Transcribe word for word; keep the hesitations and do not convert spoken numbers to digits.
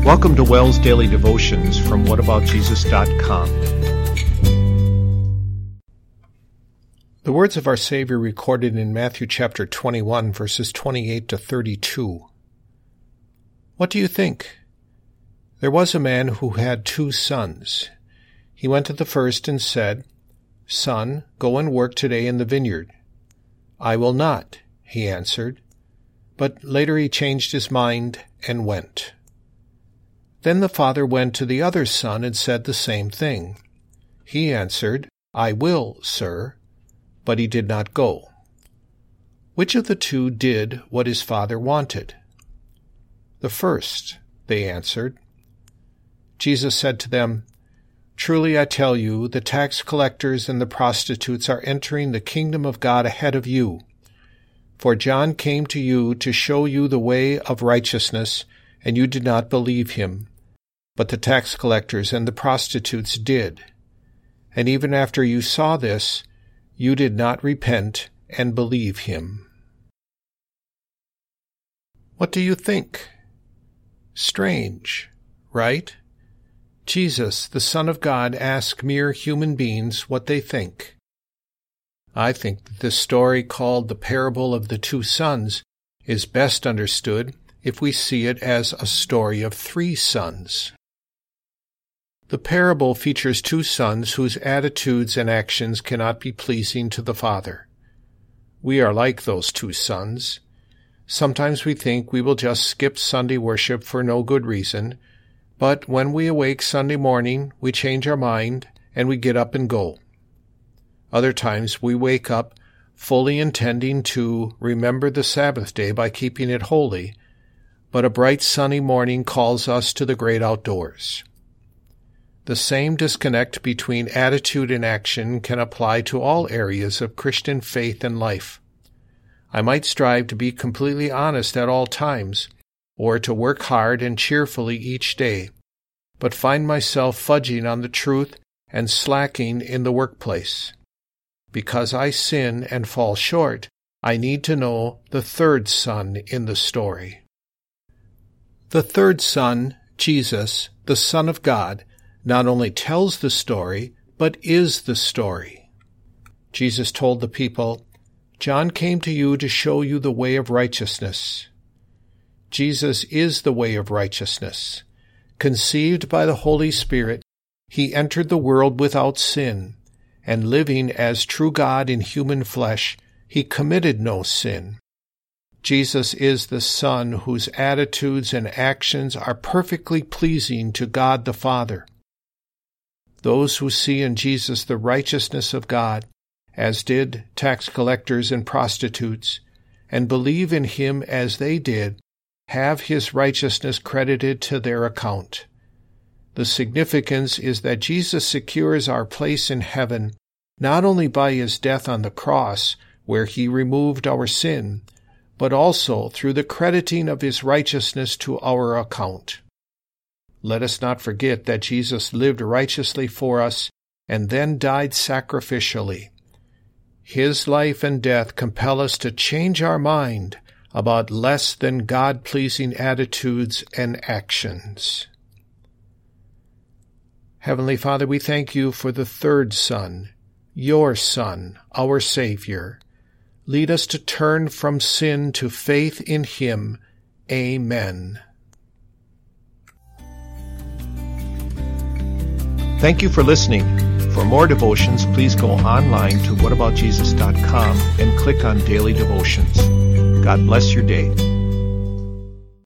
Welcome to Wells Daily Devotions from what about jesus dot com. The words of our Savior recorded in Matthew chapter twenty-one, verses twenty-eight to thirty-two. What do you think? There was a man who had two sons. He went to the first and said, "Son, go and work today in the vineyard." "I will not," he answered. But later he changed his mind and went. Then the father went to the other son and said the same thing. He answered, "I will, sir," but he did not go. Which of the two did what his father wanted? "The first," they answered. Jesus said to them, "Truly I tell you, the tax collectors and the prostitutes are entering the kingdom of God ahead of you. For John came to you to show you the way of righteousness, and you did not believe him. But the tax collectors and the prostitutes did. And even after you saw this, you did not repent and believe him." What do you think? Strange, right? Jesus, the Son of God, asks mere human beings what they think. I think that this story, called the parable of the two sons, is best understood if we see it as a story of three sons. The parable features two sons whose attitudes and actions cannot be pleasing to the Father. We are like those two sons. Sometimes we think we will just skip Sunday worship for no good reason, but when we awake Sunday morning, we change our mind and we get up and go. Other times we wake up fully intending to remember the Sabbath day by keeping it holy, but a bright sunny morning calls us to the great outdoors. The same disconnect between attitude and action can apply to all areas of Christian faith and life. I might strive to be completely honest at all times, or to work hard and cheerfully each day, but find myself fudging on the truth and slacking in the workplace. Because I sin and fall short, I need to know the third son in the story. The third son, Jesus, the Son of God, not only tells the story, but is the story. Jesus told the people, "John came to you to show you the way of righteousness." Jesus is the way of righteousness. Conceived by the Holy Spirit, he entered the world without sin, and living as true God in human flesh, he committed no sin. Jesus is the Son whose attitudes and actions are perfectly pleasing to God the Father. Those who see in Jesus the righteousness of God, as did tax collectors and prostitutes, and believe in him as they did, have his righteousness credited to their account. The significance is that Jesus secures our place in heaven not only by his death on the cross, where he removed our sin, but also through the crediting of his righteousness to our account. Let us not forget that Jesus lived righteously for us and then died sacrificially. His life and death compel us to change our mind about less than God-pleasing attitudes and actions. Heavenly Father, we thank you for the third Son, your Son, our Savior. Lead us to turn from sin to faith in him. Amen. Thank you for listening. For more devotions, please go online to what about jesus dot com and click on Daily Devotions. God bless your day.